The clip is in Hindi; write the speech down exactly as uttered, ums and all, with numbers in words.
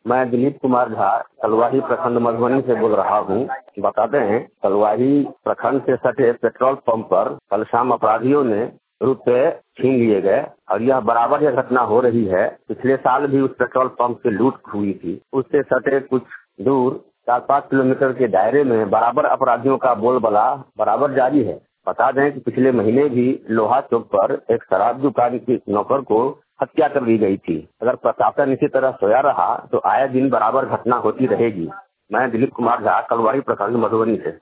मैं दिलीप कुमार झा कलवाही प्रखंड मधुबनी से बोल रहा हूँ। बताते हैं, कलवाही प्रखंड से सटे पेट्रोल पंप पर कल शाम अपराधियों ने रुपए छीन लिए गए और यह बराबर यह घटना हो रही है। पिछले साल भी उस पेट्रोल पंप से लूट हुई थी। उससे सटे कुछ दूर चार पाँच किलोमीटर के दायरे में बराबर अपराधियों का बोलबाला बराबर जारी है। बता दें कि पिछले महीने भी लोहा चौक पर एक शराब दुकान की नौकर को हत्या कर दी गई थी। अगर प्रशासन इसी तरह सोया रहा तो आए दिन बराबर घटना होती रहेगी। मैं दिलीप कुमार झा कलवाही प्रखंड मधुबनी से।